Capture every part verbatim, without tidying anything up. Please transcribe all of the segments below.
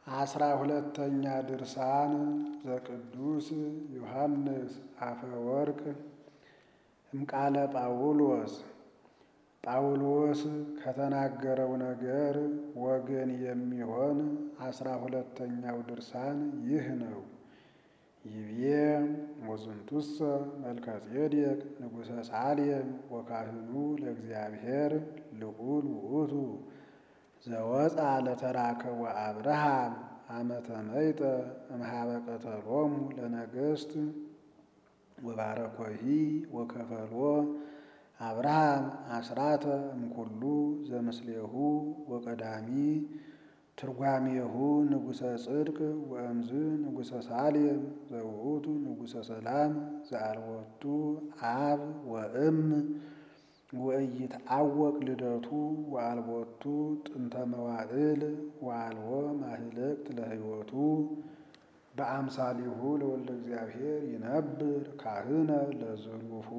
አስራ ሁለተኛ ድርሳን ዘቅዱስ ዮሐንስ አፈወርቅ እምቃለ ጳውሎስ። ጳውሎስ ከተናገረው ነገር ወገን የሚሆን አስራ ሁለተኛው ድርሳን ይህ ነው። ይቤ ወዝንቱሰ መልከጼዴቅ ንጉሠ ሳሌም ወካህኑ ለእግዚአብሔር ልዑል ውእቱ ዘወፃ ለተራከወ አብርሃም አመ ተመይጠ እምኀበ ቀተሎሙ ለነገሥት ወባረኮሂ ወከፈሎ አብርሃም አስራተ እምኩሉ ዘምስሌሁ ወቀዳሚ ትርጓሜሁ ንጉሠ ጽድቅ ወእምዝ ንጉሠ ሳሌም ዘውእቱ ንጉሠ ሰላም ዘአልቦቱ አብ ወእም ወኢይትዐወቅ ልደቱ ወአልቦቱ ጥንተ መዋዕል ወአልቦ ማህለቅት ለሕይወቱ በአምሳሊሁ ለወልደ እግዚአብሔር ይነብር ካህነ ለዝሉሁ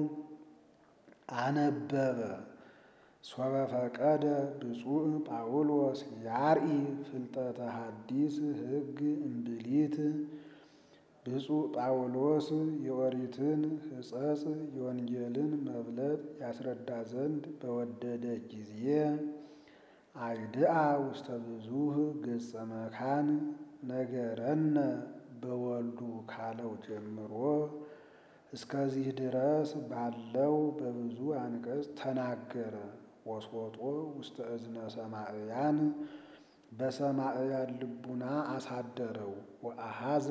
አነበበ ሶበ ፈቀደ ብፁዕ ጳውሎስ ያርኢ ፍልጠተ ሐዲስ ሕግ እምብሊት። ብፁዕ ጳውሎስ የኦሪትን ሕጸጽ የወንጌልን መብለጥ ያስረዳ ዘንድ በወደደ ጊዜ አይድአ ውስተ ብዙኅ ገጸ መካን ነገረነ በወልዱ ካለው ጀምሮ እስከዚህ ድረስ ባለው በብዙ አንቀጽ ተናገረ። ወስወጦ ውስተ እዝነ ሰማዕያን በሰማዕያን ልቡና አሳደረው። ወአሃዘ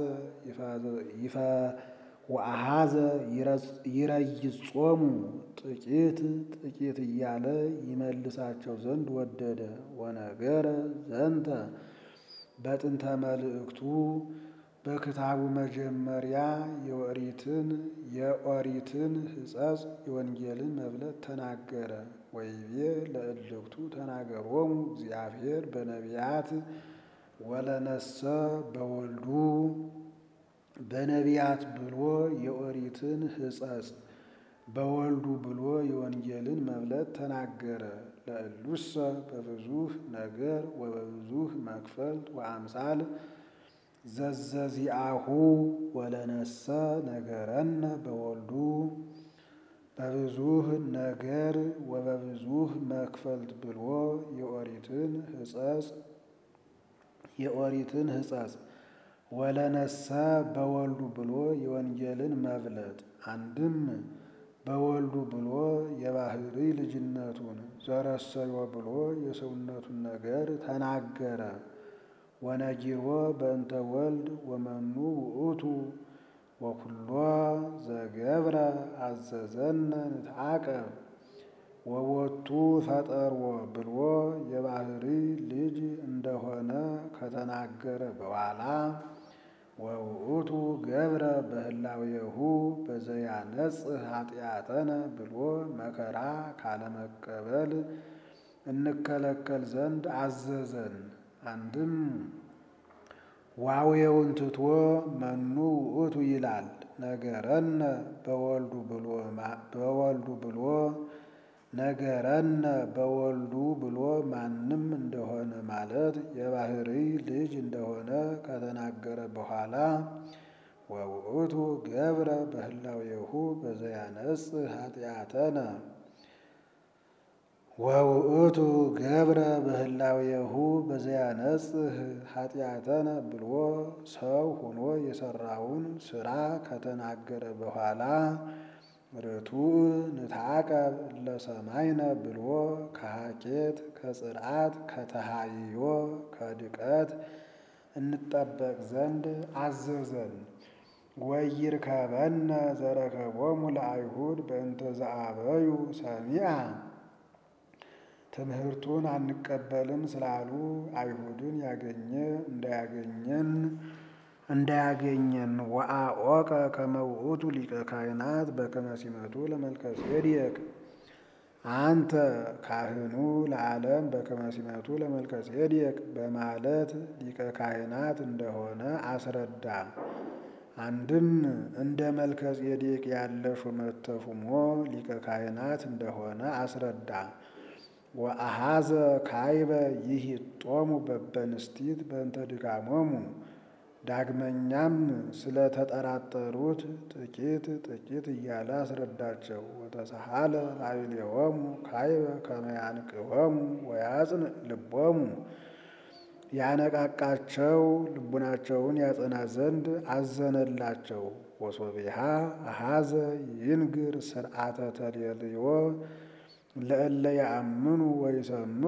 ወአሃዘ ይረይጾሙ ጥቂት ጥቂት እያለ ይመልሳቸው ዘንድ ወደደ። ወነገረ ዘንተ በጥንተ መልእክቱ በክታቡ መጀመሪያ የኦሪትን የኦሪትን ሕጸጽ የወንጌልን መብለጥ ተናገረ። ወይቤ ለእልክቱ ተናገሮሙ እግዚአብሔር በነቢያት ወለነሰ በወልዱ በነቢያት ብሎ የኦሪትን ሕጸጽ በወልዱ ብሎ የወንጌልን መብለጥ ተናገረ። ለእሉሰ በብዙኅ ነገር ወበብዙኅ መክፈልት ወአምሳል ዘዘዚአሁ ወለነሰ ነገረነ በወልዱ በብዙኅ ነገር ወበብዙኅ መክፈልት ብሎ የኦሪትን ሕጸጽ የኦሪትን ሕጸጽ ወለነሰ በወልዱ ብሎ የወንጌልን መብለጥ አንድም በወልዱ ብሎ የባህሪ ልጅነቱን ዘረሰዮ ብሎ የሰውነቱን ነገር ተናገረ። ወነጊሮ በእንተ ወልድ ወመኑ ውእቱ ወኩሎ ዘገብረ አዘዘነ ንትዓቀብ ወቦቱ ፈጠርዎ ብሎ የባህሪ ልጅ እንደሆነ ከተናገረ በኋላ ወውእቱ ገብረ በህላዌሁ በዘያነጽህ ኃጢአተነ ብሎ መከራ ካለመቀበል እንከለከል ዘንድ አዘዘን። አንድም ዋዌውን ትቶ መኑ ውእቱ ይላል። ነገረነ በወልዱ ብሎ በወልዱ ብሎ ነገረነ በወልዱ ብሎ ማንም እንደሆነ ማለት የባህሪ ልጅ እንደሆነ ከተናገረ በኋላ ወውእቱ ገብረ በህላዌሁ በዘያነጽህ ኃጢአተነ ወውእቱ ገብረ በህላዌሁ በዘያነጽህ ኃጢአተነ ብሎ ሰው ሆኖ የሰራውን ስራ ከተናገረ በኋላ ርቱዕ ንትዓቀብ ለሰማይነ ብሎ ከሐኬት ከጽርዓት ከተሃይዮ ከድቀት እንጠበቅ ዘንድ አዘዘን። ወይርከበነ ዘረከቦሙ ለአይሁድ በእንተ ዘአበዩ ሰሚዐ ትምህርቱን አንቀበልም ስላሉ አይሁድን ያገኘ እንዳያገኘን እንዳያገኘን ወአወቀ ከመ ውእቱ ሊቀ ካህናት በከመ ሲመቱ ለመልከጼዴቅ አንተ ካህኑ ለዓለም በከመ ሲመቱ ለመልከጼዴቅ በማለት ሊቀ ካህናት እንደሆነ አስረዳ። አንድም እንደ መልከጼዴቅ ያለ ሹመት ተሹሞ ሊቀ ካህናት እንደሆነ አስረዳ። ወአሃዘ ካይበ ይሂጦሙ በበንስቲት በእንተ ድካሞሙ። ዳግመኛም ስለተጠራጠሩት ጥቂት ጥቂት እያለ አስረዳቸው። ወተሰሃለ ላዕሌሆሙ ካይበ ከመ ያንቅሆሙ ወያጽንዕ ልቦሙ። ያነቃቃቸው ልቡናቸውን ያጸና ዘንድ አዘነላቸው። ወሶቢሃ አሃዘ ይንግር ስርዓተ ተልዮ ለእለ ያአምኑ ወይሰምዑ።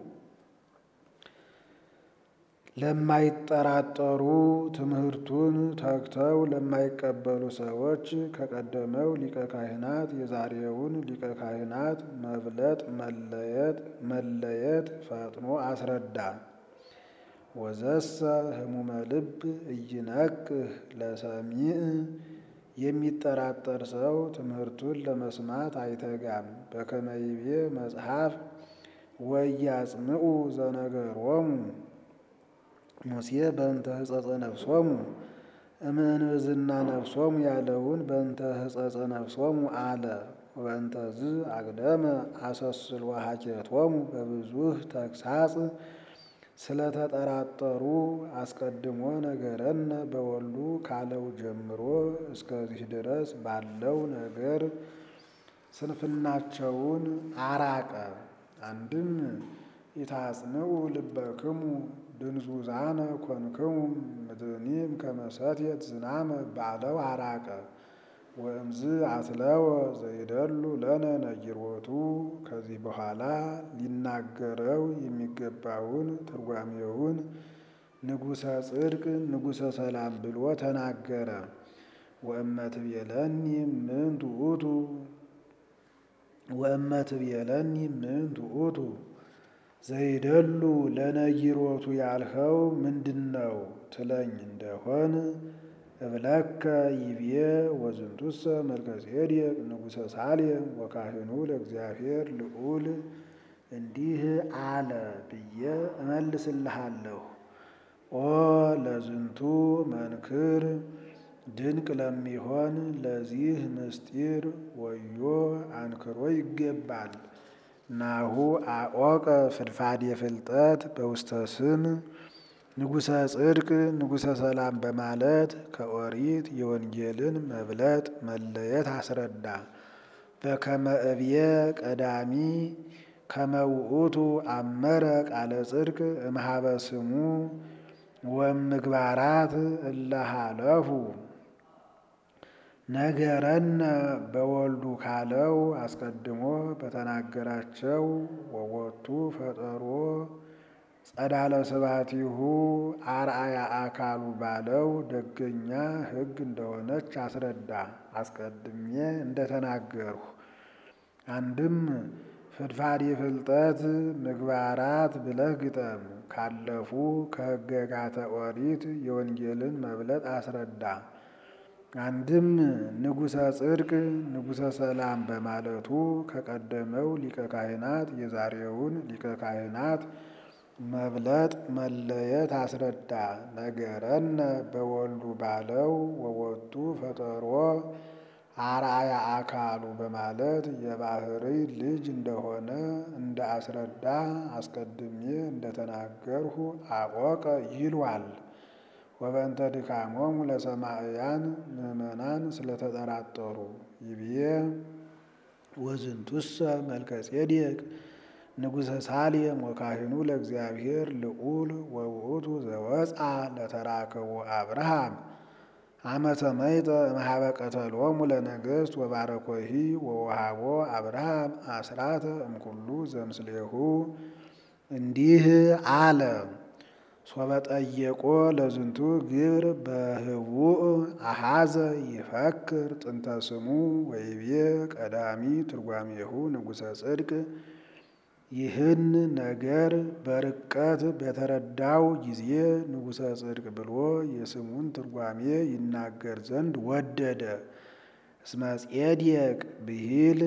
ለማይጠራጠሩ ትምህርቱን ተግተው ለማይቀበሉ ሰዎች ከቀደመው ሊቀ ካህናት የዛሬውን ሊቀ ካህናት መብለጥ መለየት መለየት ፈጥኖ አስረዳ። ወዘሰ ህሙመ ልብ ኢይነቅህ ለሰሚዕ። የሚጠራጠር ሰው ትምህርቱን ለመስማት አይተጋም። በከመ ይቤ መጽሐፍ ወኢያጽምዑ ዘነገሮሙ ሙሴ በእንተ ሕጸጸ ነፍሶሙ እምንብዝና ነፍሶሙ ያለውን በእንተ ሕጸጸ ነፍሶሙ አለ። ወእንተዝ አቅደመ አሰስሎ ሀኬቶሙ በብዙህ ተግሳጽ። ስለተጠራጠሩ አስቀድሞ ነገረነ በወሉ ካለው ጀምሮ እስከዚህ ድረስ ባለው ነገር ስንፍናቸውን አራቀ። አንድም ኢታጽንዑ ልበክሙ ድንዙዛነ ኮንክሙ ምድኒም ከመ ሰትየት ዝናመ ባለው አራቀ። ወእምዝ አትለወ ዘይደሉ ለነ ነጊሮቱ። ከዚህ በኋላ ሊናገረው የሚገባውን ትርጓሜውን ንጉሠ ጽድቅ ንጉሠ ሰላም ብሎ ተናገረ። ወእመትቤለኒ ምንቱ ውእቱ ወእመትቤለኒ ምንቱ ውእቱ ዘይደሉ ለነጊሮቱ ያልኸው ምንድነው ትለኝ እንደሆን እብለከ ይቤ ወዝንቱሰ መልከጼዴቅ ንጉሠ ሳሌም ወካህኑ ለእግዚአብሔር ልዑል። እንዲህ አለ ብዬ እመልስልሃለሁ። ኦ ለዝንቱ መንክር ድንቅ ለሚሆን ለዚህ ምስጢር ወዮ አንክሮ ይገባል። ናሁ አቆቀ ፍድፋዴ ፍልጠት በውስተ ስም ንጉሠ ጽድቅ ንጉሠ ሰላም በማለት ከኦሪት የወንጌልን መብለጥ መለየት አስረዳ። በከመ እብየ ቀዳሚ ከመ ውእቱ አመረ ቃለ ጽድቅ እምኀበ ስሙ ወምግባራት እለ ሀለፉ። ነገረነ በወልዱ ካለው አስቀድሞ በተናገራቸው ወወቱ ፈጠሮ ጸዳለ ስብሐቲሁ አርአያ አካሉ ባለው ደገኛ ሕግ እንደሆነች አስረዳ። አስቀድሜ እንደተናገርሁ አንድም ፍድፋዴ ፍልጠት ምግባራት ብለህ ግጠም። ካለፉ ከሕገጋተ ኦሪት የወንጌልን መብለጥ አስረዳ። አንድም ንጉሠ ጽድቅ ንጉሠ ሰላም በማለቱ ከቀደመው ሊቀ ካህናት የዛሬውን ሊቀ ካህናት መብለጥ መለየት አስረዳ። ነገረነ በወልዱ ባለው ወወቱ ፈጠሮ አርአያ አካሉ በማለት የባሕርይ ልጅ እንደሆነ እንደ አስረዳ አስቀድሜ እንደተናገርሁ አቆቀ ይሏል። ወበእንተ ድካሞሙ ለሰማዕያን ምእመናን ስለተጠራጠሩ ይብዬ ወዝንቱሰ መልከጼዴቅ ንጉሠ ሳሌም ወካህኑ ለእግዚአብሔር ልዑል ወውእቱ ዘወፃ ለተራከቡ አብርሃም አመተ መይጠ እምኀበ ቀተሎሙ ለነገሥት ወባረኮሂ ወወሃቦ አብርሃም አስራተ እምኩሉ ዘምስሌሁ። እንዲህ አለ። ሶበ ጠየቆ ለዝንቱ ግብር በህቡእ አሃዘ ይፈክር ጥንተ ስሙ ወይቤ ቀዳሚ ትርጓሜሁ ንጉሠ ጽድቅ። ይህን ነገር በርቀት በተረዳው ጊዜ ንጉሠ ጽድቅ ብሎ የስሙን ትርጓሜ ይናገር ዘንድ ወደደ። እስመ ጼዴቅ ብሂል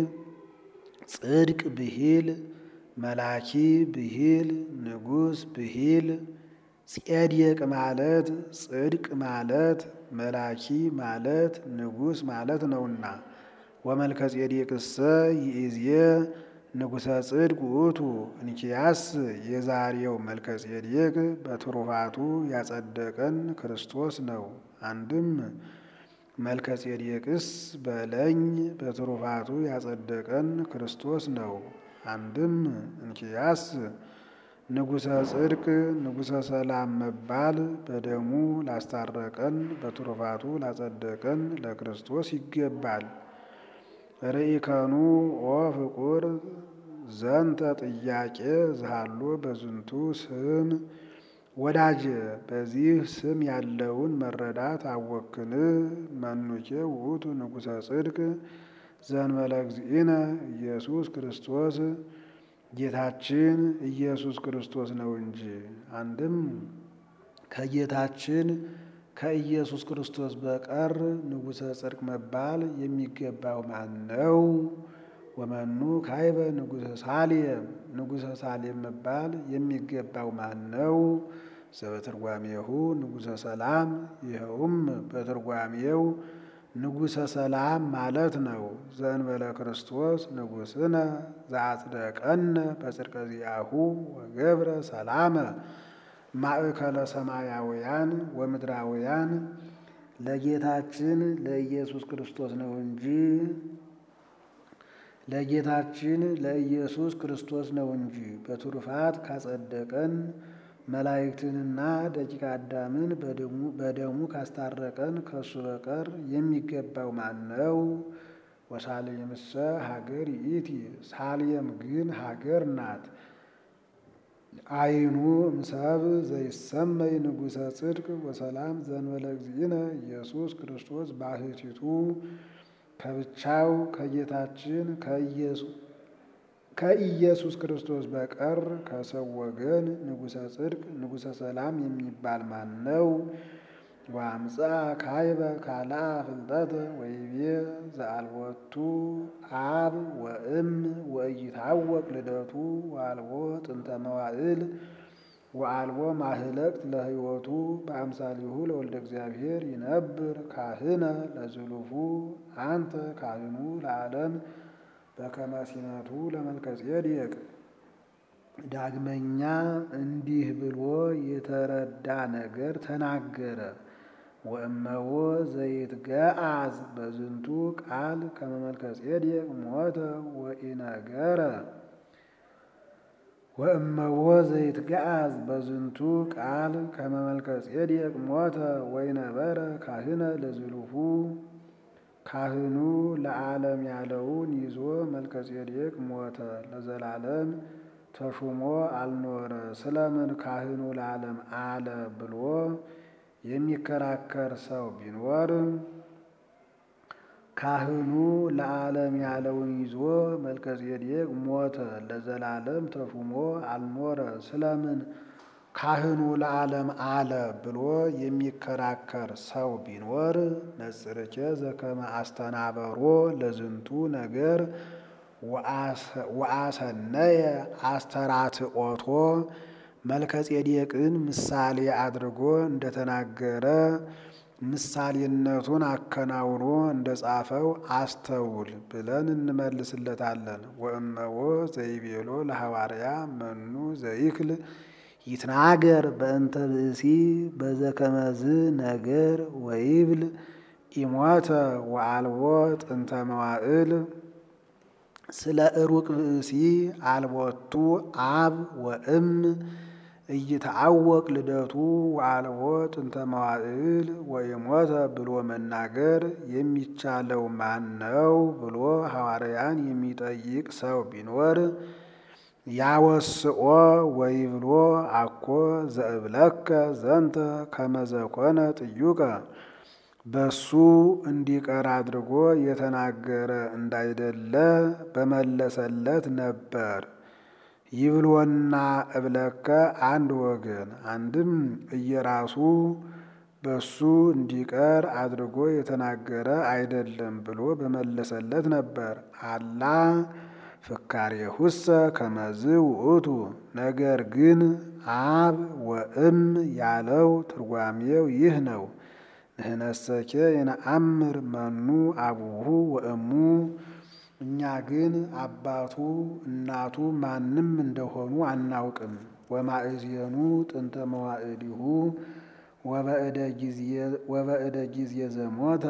ጽድቅ ብሂል መላኪ ብሂል ንጉሥ ብሂል። ጼዴቅ ማለት ጽድቅ ማለት መላኪ ማለት ንጉሥ ማለት ነውና። ወመልከጼዴቅሰ ይእዜ ንጉሠ ጽድቅ ውእቱ። እንኪያስ የዛሬው መልከጼዴቅ በትሩፋቱ ያጸደቀን ክርስቶስ ነው። አንድም መልከጼዴቅስ በለኝ በትሩፋቱ ያጸደቀን ክርስቶስ ነው። አንድም እንኪያስ ንጉሠ ጽድቅ ንጉሠ ሰላም መባል በደሙ ላስታረቀን በትሩፋቱ ላጸደቀን ለክርስቶስ ይገባል። ርኢከኑ ኦ ፍቁር ዘንተ ጥያቄ ዝሃሎ በዝንቱ ስም። ወዳጄ በዚህ ስም ያለውን መረዳት አወክን። መኑኬ ውእቱ ንጉሠ ጽድቅ ዘእንበለ እግዚእነ ኢየሱስ ክርስቶስ። ጌታችን ኢየሱስ ክርስቶስ ነው እንጂ። አንድም ከጌታችን ከኢየሱስ ክርስቶስ በቀር ንጉሠ ጽድቅ መባል የሚገባው ማን ነው? ወመኑ ካይበ ንጉሠ ሳሌም። ንጉሠ ሳሌም መባል የሚገባው ማን ነው? ዘበትርጓሜሁ ንጉሠ ሰላም። ይኸውም በትርጓሜው ንጉሠ ሰላም ማለት ነው። ዘእንበለ ክርስቶስ ንጉሥነ ዘአጽደቀነ በጽድቀ ዚአሁ ወገብረ ሰላመ ማእከለ ሰማያውያን ወምድራውያን። ለጌታችን ለኢየሱስ ክርስቶስ ነው እንጂ ለጌታችን ለኢየሱስ ክርስቶስ ነው እንጂ በትሩፋት ካጸደቀን መላእክትንና ደቂቀ አዳምን በደሙ ካስታረቀን ከሱ በቀር የሚገባው ማን ነው? ወሳሌምሰ ሀገር ይእቲ። ሳሌም ግን ሀገር ናት። አይኑ እምሰብ ዘይሰመይ ንጉሠ ጽድቅ ወሰላም ዘእንበለ እግዚእነ ኢየሱስ ክርስቶስ ባሕቲቱ። ከብቻው ከጌታችን ከኢየሱስ ክርስቶስ በቀር ከሰው ወገን ንጉሠ ጽድቅ ንጉሠ ሰላም የሚባል ማን ነው? ወአምጻ ካይበ ካልአ ፍልጠተ ወይቤ ዘአልቦቱ አብ ወእም ወኢይታወቅ ልደቱ ወአልቦ ጥንተ መዋዕል ወአልቦ ማህለቅት ለሕይወቱ በአምሳሊሁ ለወልደ እግዚአብሔር ይነብር ካህነ ለዝሉፉ አንተ ካህኑ ለዓለም በከመ ሲመቱ ለመልከጼዴቅ። ዳግመኛ እንዲህ ብሎ የተረዳ ነገር ተናገረ። ወእመዎ ዘይትገአዝ በዝንቱ ቃል ከመ መልከጼዴቅ ሞተ ወኢነገረ። ወእመዎ ዘይትገአዝ በዝንቱ ቃል ከመ መልከጼዴቅ ሞተ ወኢነበረ ካህነ ለዝሉፉ። ካህኑ ለዓለም ያለውን ይዞ መልከጼዴቅ ሞተ ለዘላለም ተሹሞ አልኖረ። ስለምን ካህኑ ለዓለም አለ ብሎ የሚከራከር ሰው ቢኖር ካህኑ ለዓለም ያለውን ይዞ መልከጼዴቅ ሞተ ለዘላለም ተሹሞ አልኖረ። ስለምን ካህኑ ለዓለም አለ ብሎ የሚከራከር ሰው ቢኖር ነጽርኬ ዘከመ አስተናበሮ ለዝንቱ ነገር ወአሰነየ አስተራትኦቶ። መልከጼዴቅን ምሳሌ አድርጎ እንደተናገረ ምሳሌነቱን አከናውኖ እንደጻፈው አስተውል ብለን እንመልስለታለን። ወእመዎ ዘይቤሎ ለሐዋርያ መኑ ዘይክል ይትናገር በእንተ ብእሲ በዘከመዝ ነገር ወይብል ኢሞተ ወአልቦ ጥንተ መዋዕል። ስለ ሩቅ ብእሲ አልቦቱ አብ ወእም ኢይትዐወቅ ልደቱ ወአልቦ ጥንተ መዋዕል ወኢሞተ ብሎ መናገር የሚቻለው ማን ነው ብሎ ሐዋርያን የሚጠይቅ ሰው ቢኖር ያወስኦ ወይብሎ አኮ ዘእብለከ ዘንተ ከመ ዘኮነ ጥዩቀ። በሱ እንዲቀር አድርጎ የተናገረ እንዳይደለ በመለሰለት ነበር። ይብሎና እብለከ አንድ ወገን፣ አንድም እየራሱ በሱ እንዲቀር አድርጎ የተናገረ አይደለም ብሎ በመለሰለት ነበር። አላ ፍካሬሁሰ ከመዝ ውእቱ። ነገር ግን አብ ወእም ያለው ትርጓሜው ይህ ነው። ንሕነሰኬ የነአምር መኑ አቡሁ ወእሙ። እኛ ግን አባቱ እናቱ ማንም እንደሆኑ አናውቅም። ወማእዜኑ ጥንተ መዋዕሊሁ ወበእደ ጊዜ ዘሞተ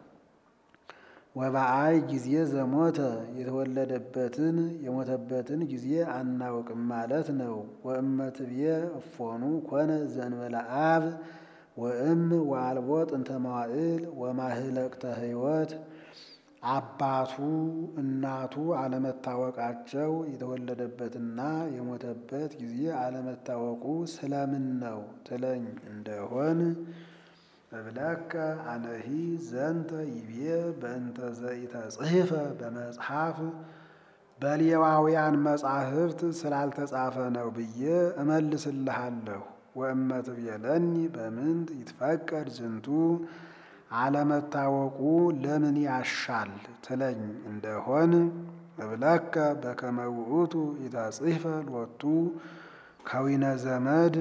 ወበአይ ጊዜ ዘሞተ የተወለደበትን የሞተበትን ጊዜ አናውቅም ማለት ነው። ወእመትብየ እፎኑ ኮነ ዘእንበለ አብ ወእም ወአልቦ ጥንተ መዋዕል ወማህለቅተ ሕይወት አባቱ እናቱ አለመታወቃቸው የተወለደበትና የሞተበት ጊዜ አለመታወቁ ስለምን ነው ትለኝ እንደሆን እብለከ አነሂ ዘንተ ይቤ በእንተ ዘኢተጽሕፈ በመጽሐፍ በሌዋውያን መጻሕፍት ስላልተጻፈ ነው ብዬ እመልስልሃለሁ። ወእመትቤለኒ በምንት ይትፈቀድ ዝንቱ አለመታወቁ ለምን ያሻል ትለኝ እንደሆን እብለከ በከመ ውእቱ ኢተጽሕፈ ሎቱ ከዊነ ዘመድ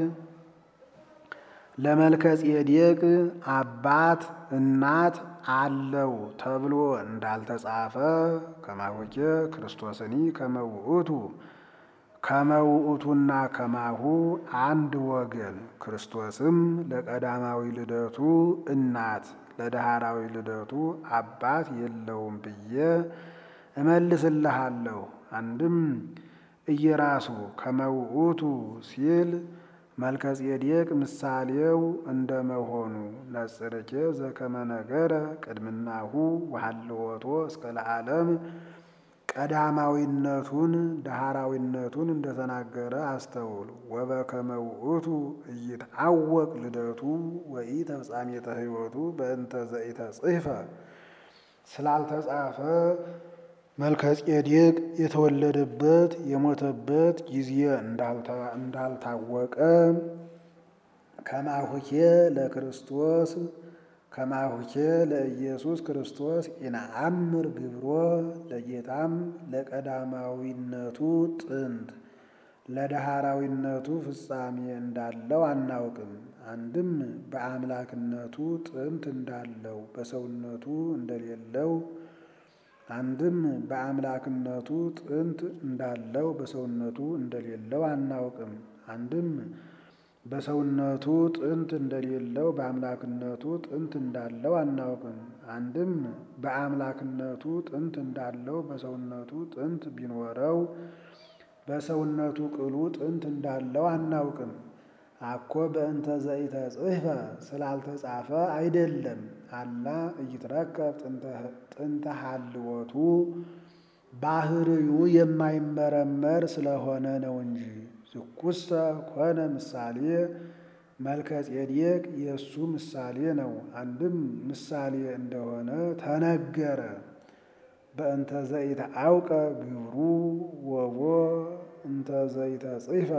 ለመልከ ጼዴቅ አባት እናት አለው ተብሎ እንዳልተጻፈ ከማሁኬ ክርስቶስኒ ከመ ውእቱ ከመ ውእቱና ከማሁ አንድ ወገን ክርስቶስም ለቀዳማዊ ልደቱ እናት ለዳህራዊ ልደቱ አባት የለውም ብዬ እመልስልሃለሁ። አንድም እየራሱ ከመ ውእቱ ሲል መልከ ጼዴቅ ምሳሌው እንደመሆኑ ነጽርኬ ዘከመ ነገረ ቅድምናሁ ወሃልወቶ እስከ ለዓለም ቀዳማዊነቱን ዳህራዊነቱን እንደተናገረ አስተውል። ወበከመ ውእቱ ኢይትዐወቅ ልደቱ ወኢተፍጻሜተ ሕይወቱ በእንተ ዘኢተጽሕፈ ስላልተጻፈ መልከ ጼዴቅ የተወለደበት የሞተበት ጊዜ እንዳልታወቀ ከማሁኬ ለክርስቶስ ከማሁኬ ለኢየሱስ ክርስቶስ ኢነአምር ግብሮ ለጌታም ለቀዳማዊነቱ ጥንት ለዳህራዊነቱ ፍጻሜ እንዳለው አናውቅም። አንድም በአምላክነቱ ጥንት እንዳለው በሰውነቱ እንደሌለው አንድም በአምላክነቱ ጥንት እንዳለው በሰውነቱ እንደሌለው አናውቅም። አንድም በሰውነቱ ጥንት እንደሌለው በአምላክነቱ ጥንት እንዳለው አናውቅም። አንድም በአምላክነቱ ጥንት እንዳለው በሰውነቱ ጥንት ቢኖረው በሰውነቱ ቅሉ ጥንት እንዳለው አናውቅም። አኮ በእንተ ዘኢተጽሕፈ ስላልተጻፈ አይደለም። አላ ኢይትረከብ ጥንተ ሀልወቱ ባህርዩ የማይመረመር ስለሆነ ነው እንጂ። ዝኩሰ ኮነ ምሳሌ መልከ ጼዴቅ የእሱ ምሳሌ ነው። አንድም ምሳሌ እንደሆነ ተነገረ። በእንተ ዘኢተዐውቀ ግብሩ ወቦ እንተ ዘኢተጽሕፈ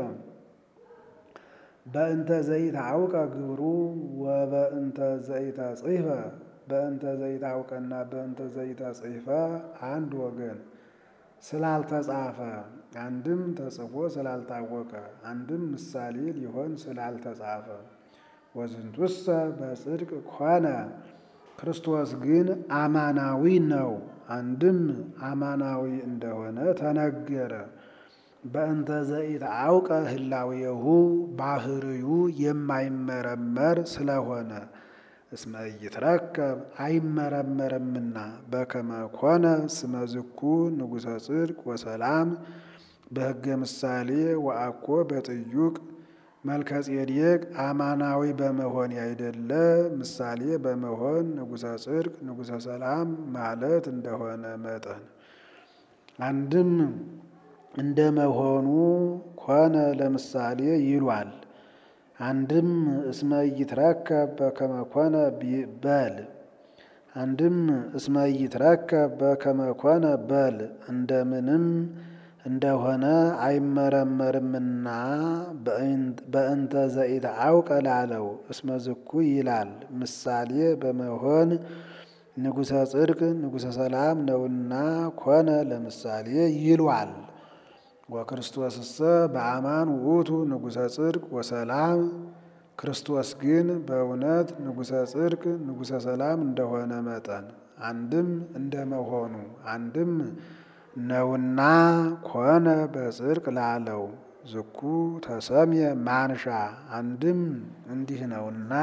በእንተ ዘይተዐውቀ ግብሩ ወበእንተ ዘይተጽሕፈ በእንተ ዘይተዐውቀና በእንተ ዘይተጽሕፈ አንድ ወገን ስላልተጻፈ አንድም ተጽፎ ስላልታወቀ አንድም ምሳሌ ሊሆን ስላልተጻፈ። ወዝንቱሰ በጽድቅ ኮነ ክርስቶስ ግን አማናዊ ነው። አንድም አማናዊ እንደሆነ ተነገረ። በእንተ ዘኢተዐውቀ ህላዌሁ ባህርዩ የማይመረመር ስለሆነ እስመ ኢይትረከብ አይመረመርምና። በከመ ኮነ ስመ ዝኩ ንጉሠ ጽድቅ ወሰላም በሕገ ምሳሌ ወአኮ በጥዩቅ መልከ ጼዴቅ አማናዊ በመሆን ያይደለ ምሳሌ በመሆን ንጉሠ ጽድቅ ንጉሠ ሰላም ማለት እንደሆነ መጠን አንድም እንደመሆኑ ኮነ ለምሳሌ ይሏል። አንድም እስመ ኢይትረከብ በከመ ኮነ በል አንድም እስመ ኢይትረከብ በከመ ኮነ በል እንደምንም እንደሆነ አይመረመርምና በእንተ ዘኢተዐውቀ ላለው እስመ ዝኩ ይላል። ምሳሌ በመሆን ንጉሠ ጽድቅ ንጉሠ ሰላም ነውና ኮነ ለምሳሌ ይሏል። ወክርስቶስሰ በአማን ውእቱ ንጉሠ ጽድቅ ወሰላም ክርስቶስ ግን በእውነት ንጉሠ ጽድቅ ንጉሠ ሰላም እንደሆነ መጠን አንድም እንደመሆኑ አንድም ነውና ኮነ በጽድቅ ላለው ዝኩ ተሰምየ ማንሻ አንድም እንዲህ ነውና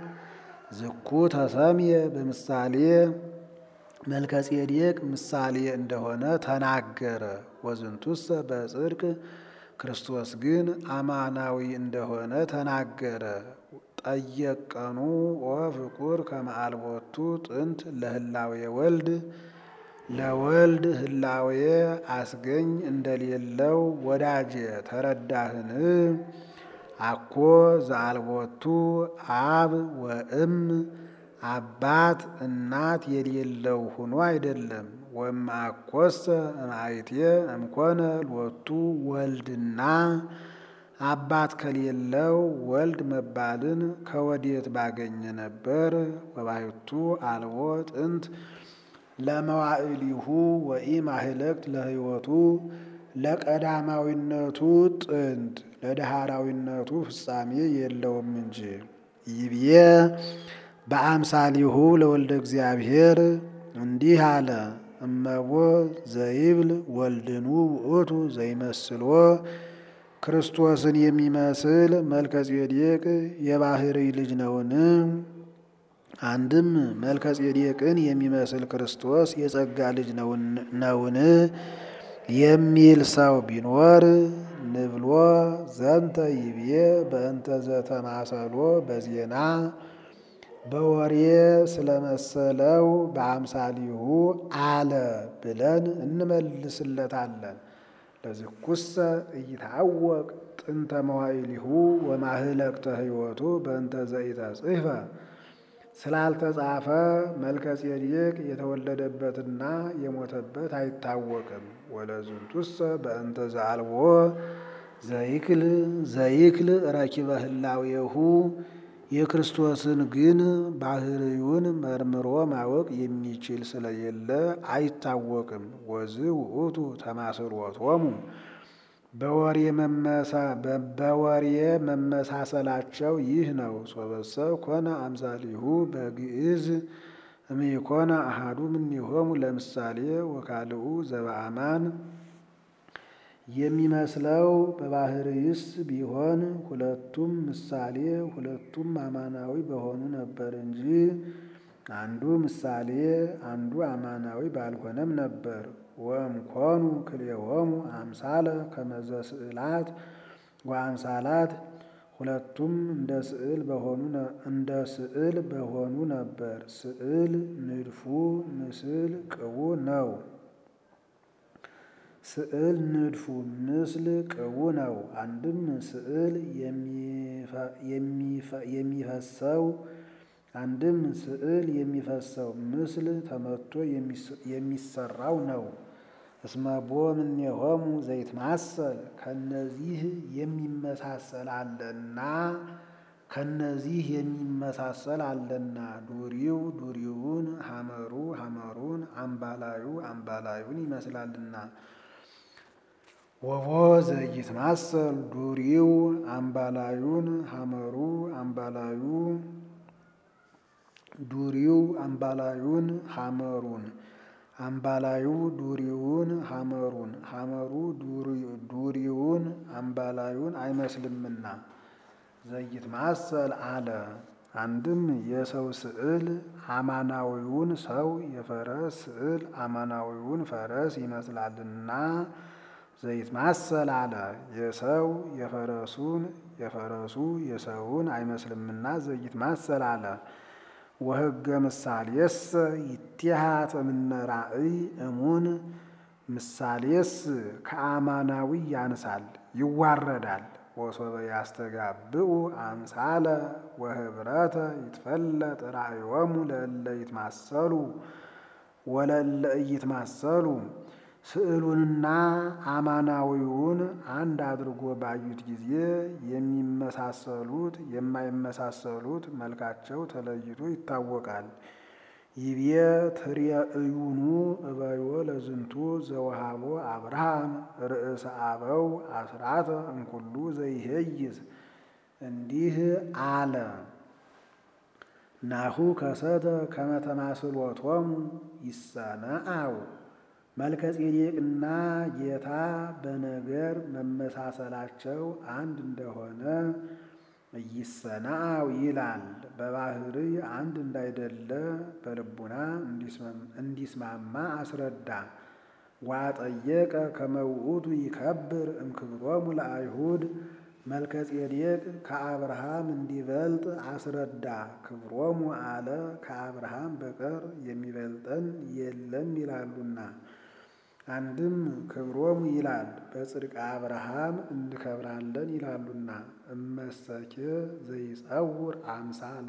ዝኩ ተሰምየ በምሳሌ መልከጼዴቅ ምሳሌ እንደሆነ ተናገረ። ወዝንቱሰ በጽድቅ ክርስቶስ ግን አማናዊ እንደሆነ ተናገረ። ጠየቀኑ ወፍቁር ከመአልቦቱ ጥንት ለህላዌ ወልድ ለወልድ ህላዌ አስገኝ እንደሌለው ወዳጄ ተረዳህን? አኮ ዘአልቦቱ አብ ወእም አባት እናት የሌለው ሆኖ አይደለም። ወእምአኮሰ እምአይቴ እምኮነ ሎቱ ወልድና አባት ከሌለው ወልድ መባልን ከወዴት ባገኘ ነበር? ወባሕቱ አልቦ ጥንት ለመዋዕሊሁ ወኢማህለቅት ለሕይወቱ ለቀዳማዊነቱ ጥንት ለዳህራዊነቱ ፍጻሜ የለውም እንጂ። ይብዬ በአምሳሊሁ ለወልደ እግዚአብሔር እንዲህ አለ። እመቦ ዘይብል ወልድኑ ውእቱ ዘይመስሎ ክርስቶስን የሚመስል መልከጼዴቅ የባሕርይ ልጅ ነውን? አንድም መልከጼዴቅን የሚመስል ክርስቶስ የጸጋ ልጅ ነውን የሚል ሰው ቢኖር ንብሎ ዘንተ ይብዬ በእንተ ዘተማሰሎ በዜና በወሬ ስለመሰለው በአምሳሊሁ አለ ብለን እንመልስለታለን። ለዝኩሰ ኢይታወቅ ጥንተ መዋዕሊሁ ወማህለቅተ ሕይወቱ በእንተ ዘኢተጽሕፈ ስላልተጻፈ መልከጼዴቅ የተወለደበትና የሞተበት አይታወቅም። ወለዝንቱሰ በእንተ ዘአልቦ ዘይክል ዘይክል ረኪበ ህላዌሁ የክርስቶስን ግን ባሕርዩን መርምሮ ማወቅ የሚችል ስለሌለ አይታወቅም። ወዝ ውእቱ ተማስሎቶሙ በወሬ መመሳሰላቸው ይህ ነው። ሶበሰ ኮነ አምሳሊሁ በግዕዝ እምይኮነ አሐዱ እምኔሆሙ ለምሳሌ ወካልኡ ዘበአማን የሚመስለው በባሕርይስ ቢሆን ሁለቱም ምሳሌ ሁለቱም አማናዊ በሆኑ ነበር እንጂ አንዱ ምሳሌ አንዱ አማናዊ ባልሆነም ነበር። ወእምኮኑ ክልኤሆሙ አምሳለ ከመዘ ስዕላት ወአምሳላት ሁለቱም እንደ ስዕል በሆኑ እንደ ስዕል በሆኑ ነበር። ስዕል ንድፉ ምስል ቅቡ ነው። ስዕል ንድፉ ምስል ቅቡ ነው። አንድም ስዕል የሚፈሰው አንድም ስዕል የሚፈሰው ምስል ተመቶ የሚሰራው ነው። እስመቦ እምኔሆሙ ዘይትማሰል ከነዚህ የሚመሳሰል አለና ከነዚህ የሚመሳሰል አለና ዱሪው ዱሪውን ሐመሩ ሐመሩን አምባላዩ አምባላዩን ይመስላልና። ወቦ ዘይትማሰል ዱሪው አምባላዩን ሐመሩ አምባላዩ ዱሪው አምባላዩን ሐመሩን አምባላዩ ዱሪውን ሐመሩን ሐመሩ ዱሪውን አምባላዩን አይመስልምና ዘይትማሰል አለ። አንድም የሰው ስዕል አማናዊውን ሰው የፈረስ ስዕል አማናዊውን ፈረስ ይመስላልና ዘይትማሰል አለ። የሰው የፈረሱን የፈረሱ የሰውን አይመስልምና ዘይትማሰል አለ። ወሕገ ምሳሌስ ይትሃት እምነ ራእይ እሙን ምሳሌስ ከአማናዊ ያንሳል ይዋረዳል። ወሶበ ያስተጋብኡ አምሳለ ወህብረተ ይትፈለጥ ራእዮሙ ለእለ ይትማሰሉ ወለእለ ኢይትማሰሉ ስዕሉንና አማናዊውን አንድ አድርጎ ባዩት ጊዜ የሚመሳሰሉት የማይመሳሰሉት መልካቸው ተለይቶ ይታወቃል። ይቤ ትርየእዩኑ እበዮ ለዝንቱ ዘወሃቦ አብርሃም ርእሰ አበው አስራተ እምኩሉ ዘይሄይዝ እንዲህ አለ። ናሁ ከሰተ ከመ ተማስሎቶሙ ይሰነአው መልከጼዴቅና ጌታ በነገር መመሳሰላቸው አንድ እንደሆነ ኢይሰናው ይላል። በባህርይ አንድ እንዳይደለ በልቡና እንዲስማማ አስረዳ። ወአጠየቀ ከመ ውእቱ ይከብር እምክብሮሙ ለአይሁድ መልከጼዴቅ ከአብርሃም እንዲበልጥ አስረዳ። ክብሮሙ አለ ከአብርሃም በቀር የሚበልጠን የለም ይላሉና። አንድም ክብሮሙ ይላል በጽድቀ አብርሃም እንከብራለን ይላሉና። እመሰኬ ዘይጸውር አምሳለ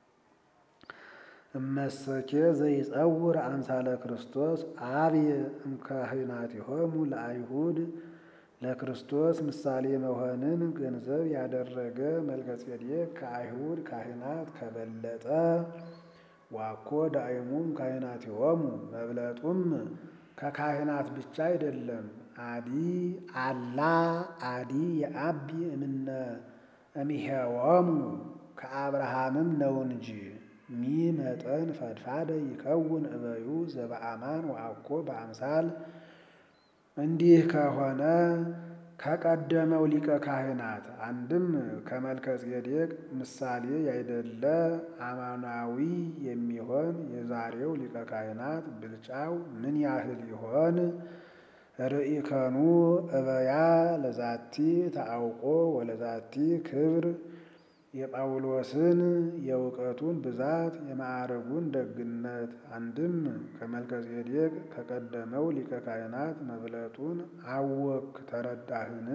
እመሰኬ ዘይጸውር አምሳለ ክርስቶስ አብየ እምካህናቲሆሙ ለአይሁድ ለክርስቶስ ምሳሌ መሆንን ገንዘብ ያደረገ መልከጼዴቅ ከአይሁድ ካህናት ከበለጠ። ዋኮ ዳእሙም ካህናቲሆሙ መብለጡም ከካህናት ብቻ አይደለም። አዲ አላ አዲ የአቢ እምነ እምሄዎሙ ከአብርሃምም ነው እንጂ። ሚ መጠን ፈድፋደ ይከውን እበዩ ዘበአማን ወአኮ በአምሳል። እንዲህ ከሆነ ከቀደመው ሊቀ ካህናት አንድም ከመልከጼዴቅ ምሳሌ ያይደለ አማናዊ የሚሆን የዛሬው ሊቀ ካህናት ብልጫው ምን ያህል ይሆን? ርኢከኑ እበያ ለዛቲ ተአውቆ ወለዛቲ ክብር የጳውሎስን የእውቀቱን ብዛት የማዕረጉን ደግነት አንድም ከመልከጼዴቅ ከቀደመው ሊቀ ካህናት መብለጡን አወክ ተረዳህን?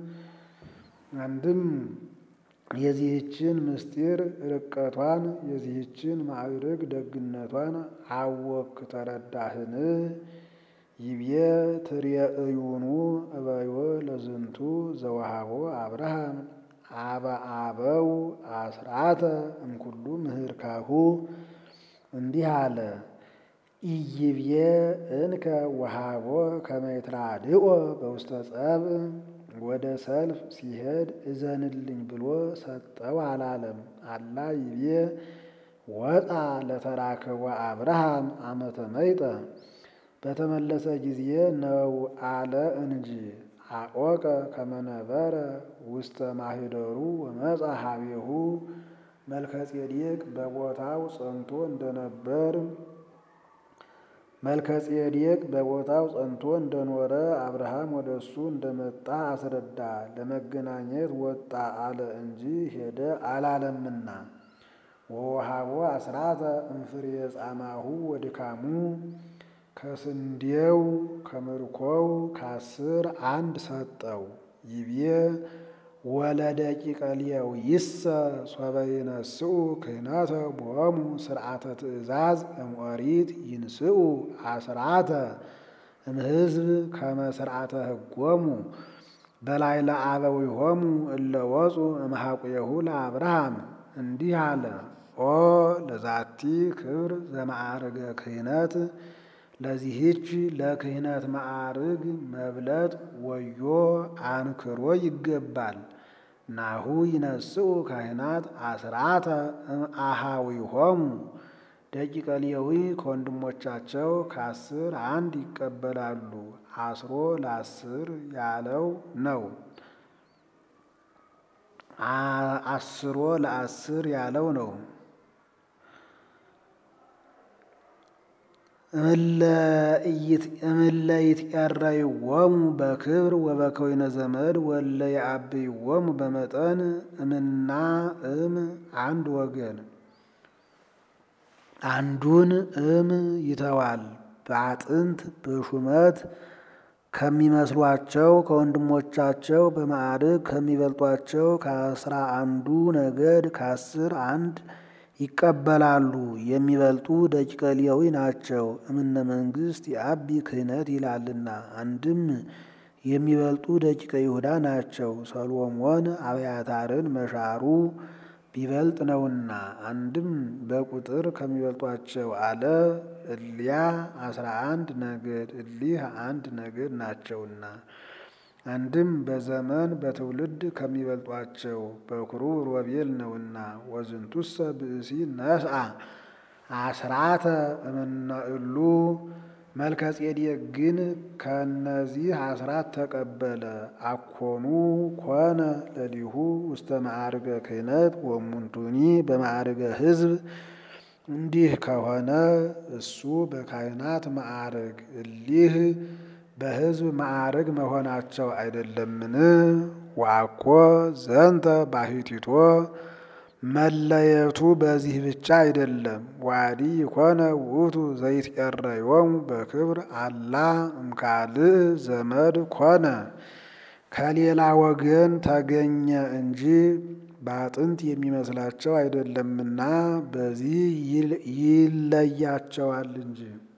አንድም የዚህችን ምስጢር ርቀቷን የዚህችን ማዕረግ ደግነቷን አወክ ተረዳህን? ይብዬ ትርየእዩኑ እበዮ ለዝንቱ ዘወሃቦ አብርሃም አበአበው አስራተ እምኩሉ ምህርካሁ። እንዲህ አለ። ኢይብዬ እንከ ወሃቦ ከመ ይትራድኦ በውስተ ጸብ። ወደ ሰልፍ ሲሄድ እዘንልኝ ብሎ ሰጠው አላለም። አላ ይብዬ ወጣ ለተራከወ አብርሃም አመተ መይጠ በተመለሰ ጊዜ ነው አለ እንጂ። አቆቀ ከመ ነበረ ውስተ ማኅደሩ ወመጽአ ኀቤሁ መልከጼዴቅ በቦታው ጸንቶ እንደነበር መልከጼዴቅ በቦታው ጸንቶ እንደኖረ አብርሃም ወደ እሱ እንደመጣ አስረዳ። ለመገናኘት ወጣ አለ እንጂ ሄደ አላለምና። ወወሃቦ አስራተ እምፍሬ ጻማሁ ወድካሙ ከስንዴው ከምርኮው ከአስር አንድ ሰጠው። ይብዬ ወለደቂቀ ሌዊሰ ሶበ ይነስኡ ክህነተ ቦሙ ስርዓተ ትእዛዝ እምኦሪት ይንስኡ አስራተ እምሕዝብ ከመ ስርዓተ ሕጎሙ በላዕለ አበዊሆሙ እለ ወፁ እምኀቁየሁ ለአብርሃም። እንዲህ አለ። ኦ ለዛቲ ክብር ዘማዕርገ ክህነት ለዚህች ለክህነት ማዕርግ መብለጥ ወዮ አንክሮ ይገባል። ናሁ ይነስኡ ካህናት አስራተ እምአኀዊሆሙ ደቂቀ ሌዊ ከወንድሞቻቸው ከአስር አንድ ይቀበላሉ። አስሮ ለአስር ያለው ነው። አስሮ ለአስር ያለው ነው። እምለ ይትቀረይዎሙ በክብር ወበከዊነ ዘመድ ወለ የአብይዎሙ በመጠን እምና እም አንድ ወገን አንዱን እም ይተዋል። በአጥንት በሹመት ከሚመስሏቸው ከወንድሞቻቸው በማዕርግ ከሚበልጧቸው ከአስራ አንዱ ነገድ ከአስር አንድ ይቀበላሉ። የሚበልጡ ደቂቀ ሌዊ ናቸው። እምነ መንግሥት የአቢ ክህነት ይላልና። አንድም የሚበልጡ ደቂቀ ይሁዳ ናቸው። ሰሎሞን አብያታርን መሻሩ ቢበልጥ ነውና። አንድም በቁጥር ከሚበልጧቸው አለ እሊያ አስራ አንድ ነገድ እሊህ አንድ ነገድ ናቸውና። አንድም በዘመን በትውልድ ከሚበልጧቸው በኩሩ ሮቤል ነውና። ወዝንቱሰ ብእሲ ነስአ አስራተ እምነ እሉ መልከጼዴቅ ግን ከእነዚህ አስራት ተቀበለ። አኮኑ ኮነ ለሊሁ ውስተ ማዕርገ ክህነት ወሙንቱኒ በማዕርገ ሕዝብ። እንዲህ ከሆነ እሱ በካህናት ማዕርግ እሊህ በሕዝብ ማዕርግ መሆናቸው አይደለምን? ወአኮ ዘንተ ባሕቲቶ መለየቱ በዚህ ብቻ አይደለም። ዋዲ ኮነ ውእቱ ዘይትቀረዮሙ በክብር አላ እምካልእ ዘመድ ኮነ ከሌላ ወገን ተገኘ እንጂ በአጥንት የሚመስላቸው አይደለምና በዚህ ይለያቸዋል እንጂ።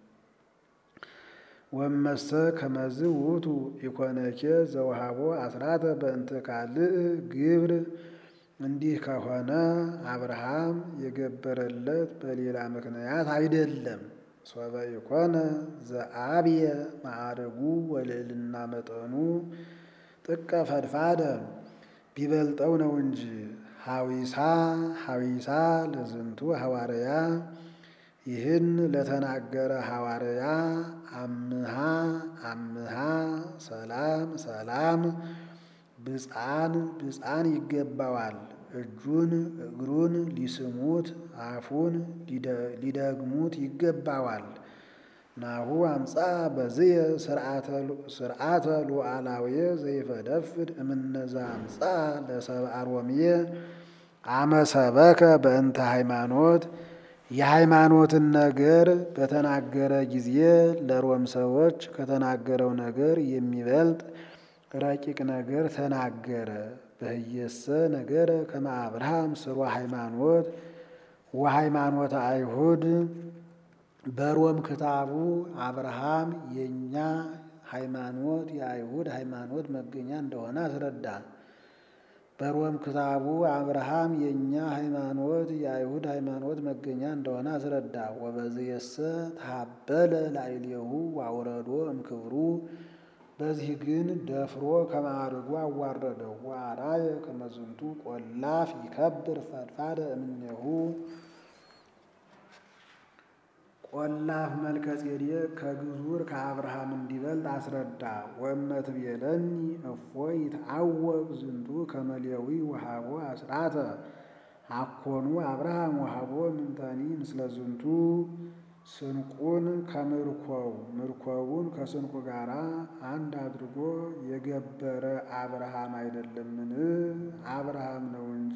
ወመሰ ከመዝ ውእቱ ኢኮነኬ ዘወሃቦ አስራተ በእንተ ካልእ ግብር። እንዲህ ከሆነ አብርሃም የገበረለት በሌላ ምክንያት አይደለም። ሶበ ኢኮነ ዘአብየ ማዕረጉ ወልዕልና መጠኑ ጥቀ ፈድፋደ ቢበልጠው ነው እንጂ። ሐዊሳ ሐዊሳ ለዝንቱ ሐዋርያ ይህን ለተናገረ ሐዋርያ አምሃ አምሃ ሰላም ሰላም ብፃን ብፃን ይገባዋል። እጁን እግሩን ሊስሙት አፉን ሊደግሙት ይገባዋል። ናሁ አምፃ በዝየ ስርዓተ ሉዓላውየ ዘይፈደፍድ እምነዛ አምፃ ለሰብአ ሮምየ አመሰበከ በእንተ ሃይማኖት። የሃይማኖትን ነገር በተናገረ ጊዜ ለሮም ሰዎች ከተናገረው ነገር የሚበልጥ ረቂቅ ነገር ተናገረ። በህየሰ ነገረ ከመ አብርሃም ስርወ ሃይማኖት ወሃይማኖተ አይሁድ። በሮም ክታቡ አብርሃም የኛ ሃይማኖት የአይሁድ ሃይማኖት መገኛ እንደሆነ አስረዳ። በሮም ክታቡ አብርሃም የኛ ሃይማኖት የአይሁድ ሃይማኖት መገኛ እንደሆነ አስረዳ። ወበዝየሰ ተሃበለ ላዕሌሁ ወአውረዶ እምክብሩ። በዚህ ግን ደፍሮ ከማዕርጉ አዋረደው። ወአርአየ ከመ ዝንቱ ቆላፍ ይከብር ፈድፋደ እምኔሁ። ቆላፍ መልከጼዴቅ ከግዙር ከአብርሃም እንዲበልጥ አስረዳ። ወእመትቤለኒ እፎ ይትዐወቅ ዝንቱ ከመ ሌዊ ወሃቦ አስራተ አኮኑ አብርሃም ወሃቦ ምንተኒ ምስለ ዝንቱ። ስንቁን ከምርኮው ምርኮውን ከስንቁ ጋር አንድ አድርጎ የገበረ አብርሃም አይደለምን? አብርሃም ነው እንጂ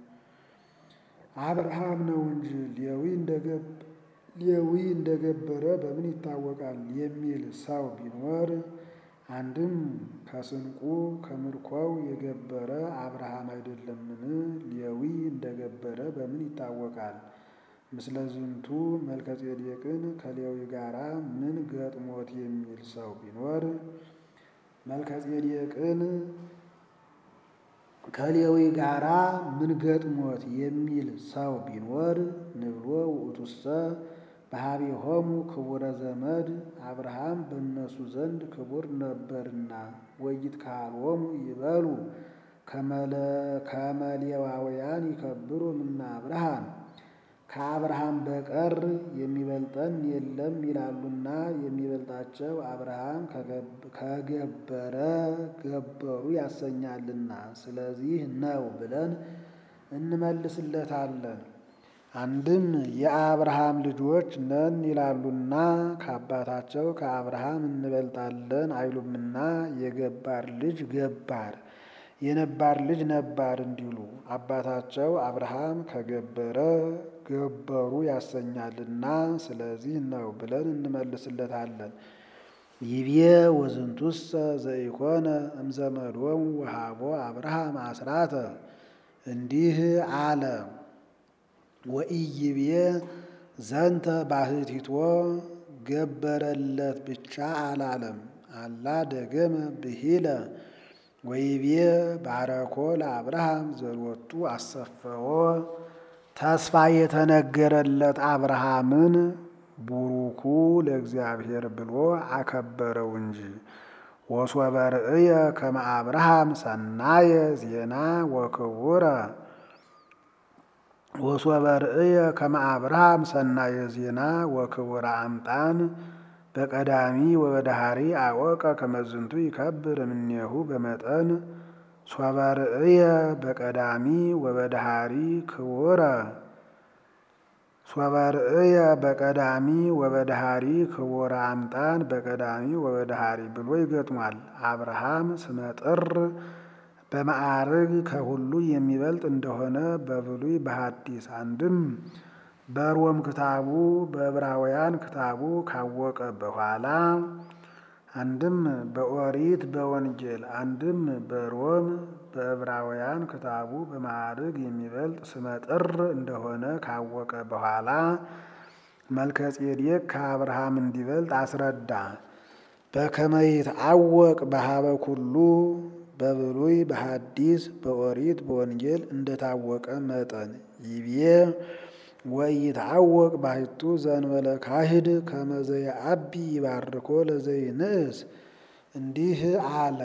አብርሃም ነው እንጂ ሌዊ እንደገብ ሌዊ እንደገበረ በምን ይታወቃል የሚል ሰው ቢኖር፣ አንድም ከስንቁ ከምርኮው የገበረ አብርሃም አይደለምን? ሌዊ እንደገበረ በምን ይታወቃል? ምስለ ዝንቱ መልከጼዴቅን ከሌዊ ጋራ ምን ገጥሞት የሚል ሰው ቢኖር፣ መልከጼዴቅን ከሌዊ ጋራ ምን ገጥሞት የሚል ሰው ቢኖር ንብሎ ውእቱሰ በኀቤሆሙ ክቡረ ዘመድ። አብርሃም በእነሱ ዘንድ ክቡር ነበርና። ወይትከሀሎሙ ይበሉ ከመ ሌዋውያን ይከብሩ እምነ አብርሃም። ከአብርሃም በቀር የሚበልጠን የለም ይላሉና የሚበልጣቸው አብርሃም ከገበረ ገበሩ ያሰኛልና ስለዚህ ነው ብለን እንመልስለታለን። አንድም የአብርሃም ልጆች ነን ይላሉና ከአባታቸው ከአብርሃም እንበልጣለን አይሉምና የገባር ልጅ ገባር የነባር ልጅ ነባር እንዲሉ አባታቸው አብርሃም ከገበረ ገበሩ ያሰኛልና ስለዚህ ነው ብለን እንመልስለታለን። ይቤ ወዝንቱሰ ዘኢኮነ እምዘመዶሙ ወሃቦ አብርሃም አስራተ። እንዲህ አለ። ወኢይቤ ዘንተ ባሕቲቶ ገበረለት ብቻ አላለም። አላ ደገመ ብሂለ ወይቤ ባረኮ ለአብርሃም ዘሎቱ አሰፈዎ። ተስፋ የተነገረለት አብርሃምን ቡሩኩ ለእግዚአብሔር ብሎ አከበረው እንጂ። ወሶበ ርእየ ከመ አብርሃም ሰናየ ዜና ወክቡረ ወሶበ ርእየ ከመ አብርሃም ሰናየ ዜና ወክቡረ አምጣን። በቀዳሚ ወበዳሃሪ አወቀ ከመዝንቱ ይከብር እምኔሁ በመጠን ሶበ ርእየ በቀዳሚ ወበዳሃሪ ክቡረ ሶበ ርእየ በቀዳሚ ወበዳሃሪ ክቡረ አምጣን በቀዳሚ ወበዳሃሪ ብሎ ይገጥሟል። አብርሃም ስመጥር በማዕርግ ከሁሉ የሚበልጥ እንደሆነ በብሉይ በሐዲስ አንድም በሮም ክታቡ በዕብራውያን ክታቡ ካወቀ በኋላ አንድም በኦሪት በወንጌል አንድም በሮም በዕብራውያን ክታቡ በማዕርግ የሚበልጥ ስመጥር እንደሆነ ካወቀ በኋላ መልከጼዴቅ ከአብርሃም እንዲበልጥ አስረዳ። በከመ ይትዐወቅ በኀበ ኩሉ በብሉይ በሐዲስ በኦሪት በወንጌል እንደታወቀ መጠን ይቤ ወኢይትዐወቅ ባሕቱ ዘእንበለ ካህድ ከመ ዘየዐቢ ይባርኮ ለዘይንእስ እንዲህ አለ።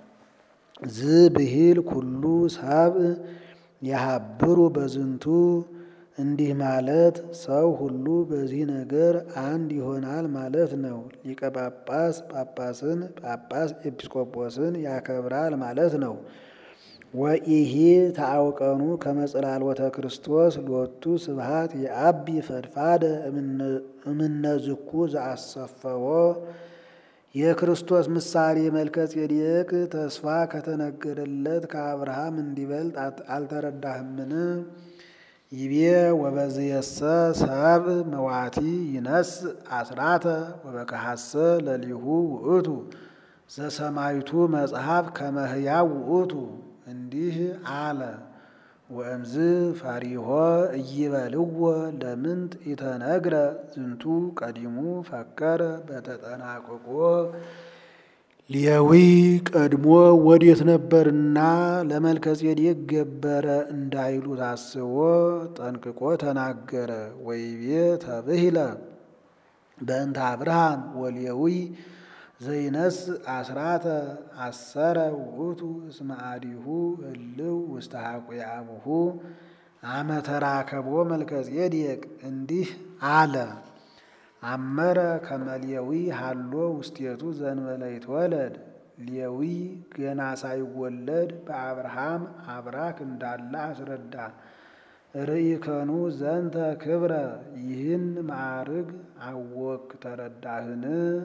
ዝብሂል ኩሉ ሰብእ የሀብሩ በዝንቱ እንዲህ ማለት ሰው ሁሉ በዚህ ነገር አንድ ይሆናል ማለት ነው። ሊቀ ጳጳስ ጳጳስን፣ ጳጳስ ኤጲስቆጶስን ያከብራል ማለት ነው። ወኢሂ ተአውቀኑ ከመ ጽላልወተ ክርስቶስ ሎቱ ስብሐት የዐቢ ፈድፋደ እምነዝኩ ዘአሰፈዎ የክርስቶስ ምሳሌ መልከጼዴቅ ተስፋ ከተነገረለት ከአብርሃም እንዲበልጥ አልተረዳህምን? ይቤ ወበዝየሰ ሰብእ መዋቲ ይነስእ አስራተ ወበከሐሰ ለሊሁ ውእቱ ዘሰማይቱ መጽሐፍ ከመ ሕያው ውእቱ እንዲህ አለ። ወእምዝ ፈሪሆ ኢይበልዎ ለምንት ኢተነግረ ዝንቱ ቀዲሙ ፈከረ በተጠናቅቆ ሌዊ ቀድሞ ወዴት ነበርና ለመልከጼዴቅ ገበረ እንዳይሉ ታስቦ ጠንቅቆ ተናገረ። ወይቤ ተብሂለ በእንተ አብርሃም ወሌዊ ዘይነስእ አስራተ አሰረ ውእቱ እስመ አዲሁ እልው ውስተ ሐቁየ አቡሁ አመ ተራከቦ መልከጼዴቅ እንዲህ አለ። አመረ ከመ ሌዊ ሀሎ ውስቴቱ ዘእንበለ ይትወለድ ሌዊ ገና ሳይወለድ በአብርሃም አብራክ እንዳለ አስረዳ። ርኢከኑ ዘንተ ክብረ ይህን ማዕርግ አወክ ተረዳህን?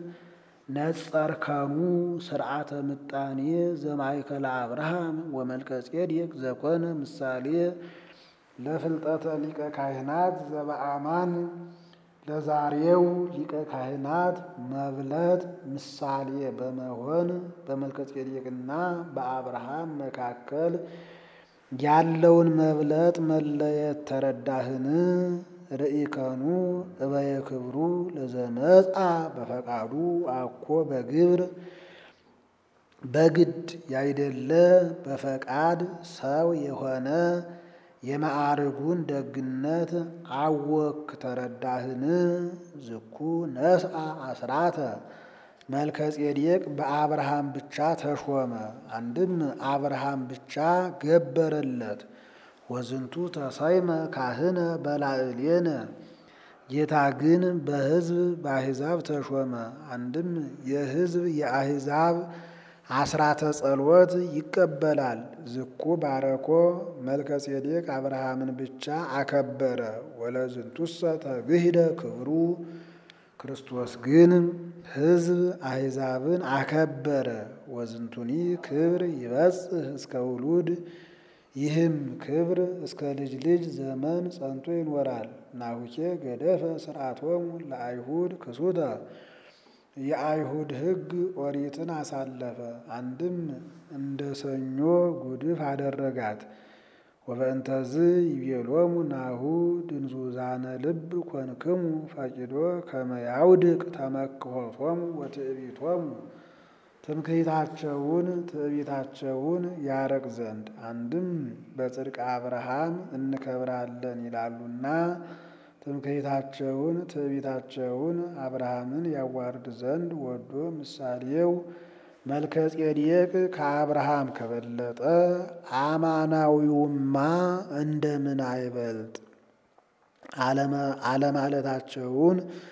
ነጸርከኑ ስርዓተ ምጣኔ ዘማእከለ አብርሃም ወመልከጼዴቅ ዘኮነ ምሳሌ ለፍልጠተ ሊቀ ካህናት ዘበአማን ለዛሬው ሊቀ ካህናት መብለጥ ምሳሌ በመሆን በመልከጼዴቅና በአብርሃም መካከል ያለውን መብለጥ መለየት ተረዳህን? ርኢከኑ እበየ ክብሩ ለዘመጻ በፈቃዱ አኮ በግብር በግድ ያይደለ በፈቃድ ሰው የሆነ የማዕርጉን ደግነት አወክ ተረዳህን? ዝኩ ነስአ አስራተ መልከጼዴቅ በአብርሃም ብቻ ተሾመ። አንድም አብርሃም ብቻ ገበረለት። ወዝንቱ ተሰይመ ካህነ በላዕሌነ ጌታ ግን በሕዝብ በአሕዛብ ተሾመ። አንድም የሕዝብ የአሕዛብ አስራተ ጸሎት ይቀበላል። ዝኩ ባረኮ መልከጼዴቅ አብርሃምን ብቻ አከበረ። ወለዝንቱሰ ተግሂደ ክብሩ ክርስቶስ ግን ሕዝብ አሕዛብን አከበረ። ወዝንቱኒ ክብር ይበጽሕ እስከ ውሉድ ይህም ክብር እስከ ልጅ ልጅ ዘመን ጸንቶ ይኖራል። ናሁኬ ገደፈ ስርዓቶሙ ለአይሁድ ክሱተ የአይሁድ ሕግ ኦሪትን አሳለፈ። አንድም እንደ ሰኞ ጉድፍ አደረጋት። ወበእንተዝ ይቤሎሙ ናሁ ድንዙዛነ ልብ ኮንክሙ ፈቂዶ ከመ ያውድቅ ተመክሖቶሙ ወትዕቢቶሙ ትምክህታቸውን ትዕቢታቸውን ያረቅ ዘንድ አንድም በጽድቅ አብርሃም እንከብራለን ይላሉና ትምክህታቸውን ትዕቢታቸውን አብርሃምን ያዋርድ ዘንድ ወዶ ምሳሌው መልከጼዴቅ ከአብርሃም ከበለጠ አማናዊውማ እንደምን አይበልጥ አለማለታቸውን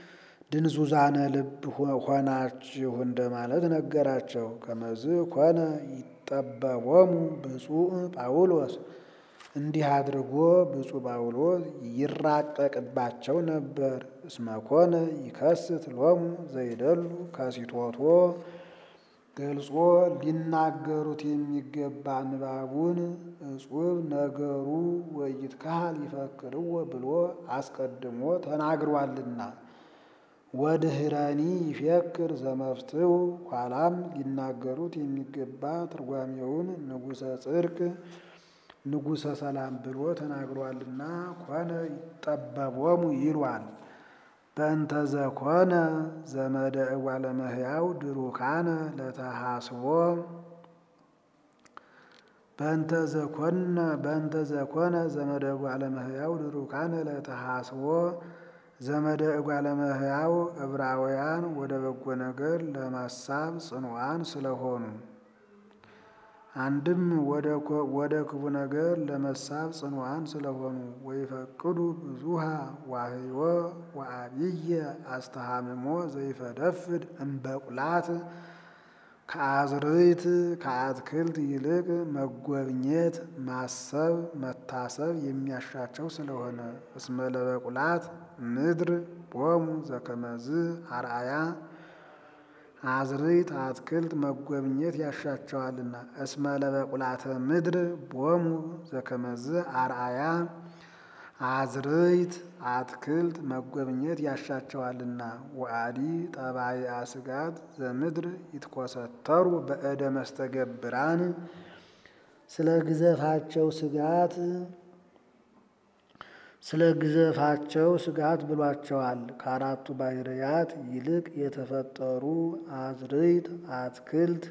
ድንዙዛነ ልብ ሆናችሁ እንደማለት ነገራቸው። ከመዝ ኮነ ይጠበቦሙ ብፁዕ ጳውሎስ እንዲህ አድርጎ ብፁዕ ጳውሎስ ይራቀቅባቸው ነበር። እስመ ኮነ ይከስት ሎሙ ዘይደሉ ከሲቶቶ ገልጾ ሊናገሩት የሚገባ ንባቡን እጹብ ነገሩ ወይትካህል ይፈክርዎ ብሎ አስቀድሞ ተናግሯልና። ወድኅረኒ ይፈክር ዘመፍትው ኋላም ሊናገሩት የሚገባ ትርጓሜውን ንጉሠ ጽድቅ ንጉሠ ሰላም ብሎ ተናግሯልና ኮነ ይጠበቦሙ ይሏል። በእንተ ዘኮነ ዘመደ እጓለ እመሕያው ድሩካነ ለተሐስቦ በእንተ ዘኮነ በእንተ ዘኮነ ዘመደ እጓለ እመሕያው ድሩካነ ለተሐስቦ ዘመደ እጓለ እመሕያው ዕብራውያን ወደ በጎ ነገር ለማሳብ ጽኑዓን ስለሆኑ አንድም ወደ ክፉ ነገር ለመሳብ ጽኑዓን ስለሆኑ ወይፈቅዱ ብዙሃ ዋህዮ ወአብየ አስተሃምሞ ዘይፈደፍድ እምበቁላት ከአዝርዕት ከአትክልት ይልቅ መጎብኘት ማሰብ መታሰብ የሚያሻቸው ስለሆነ እስመ ለበቁላት ምድር ቦሙ ዘከመዝ አርአያ አዝርዕት አትክልት መጎብኘት ያሻቸዋልና። እስመ ለበቁላተ ምድር ቦሙ ዘከመዝ አርአያ አዝርዕት አትክልት መጎብኘት ያሻቸዋልና። ወአዲ ጠባይአ ሥጋት ዘምድር ይትኮሰተሩ በእደ መስተገብራን ስለ ግዘፋቸው ሥጋት ስለ ግዘፋቸው ሥጋት ብሏቸዋል። ከአራቱ ባሕርያት ይልቅ የተፈጠሩ አዝርዕት አትክልት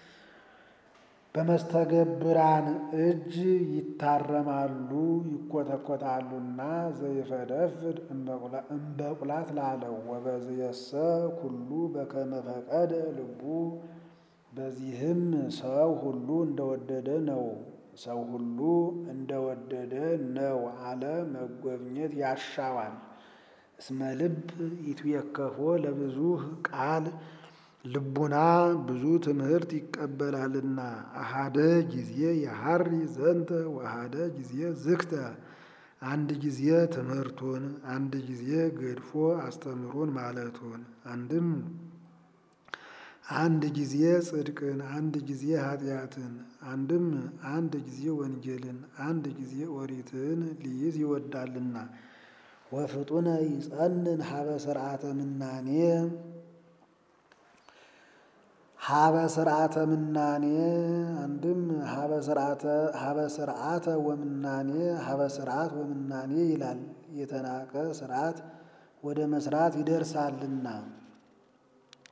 በመስተገብራን እጅ ይታረማሉ ይኮተኮታሉና ዘይፈደፍድ እምበቁላት ላለው ወበዝየሰ ኩሉ በከመ ፈቀደ ልቡ በዚህም ሰው ሁሉ እንደወደደ ነው። ሰው ሁሉ እንደወደደ ነው አለ መጎብኘት ያሻዋል። እስመ ልብ ይትዌከፎ ለብዙህ ቃል ልቡና ብዙ ትምህርት ይቀበላልና። አሃደ ጊዜ የሐሪ ዘንተ ወአሃደ ጊዜ ዝክተ አንድ ጊዜ ትምህርቱን አንድ ጊዜ ገድፎ አስተምሮን ማለቱን አንድም አንድ ጊዜ ጽድቅን አንድ ጊዜ ኃጢአትን አንድም አንድ ጊዜ ወንጌልን አንድ ጊዜ ኦሪትን ሊይዝ ይወዳልና። ወፍጡነ ይጸንን ሀበ ስርዓተ ምናኔ ሀበ ስርዓተ ምናኔ አንድም ሀበ ስርዓተ ሀበ ስርዓተ ወምናኔ ሀበ ስርዓት ወምናኔ ይላል። የተናቀ ስርዓት ወደ መስራት ይደርሳልና።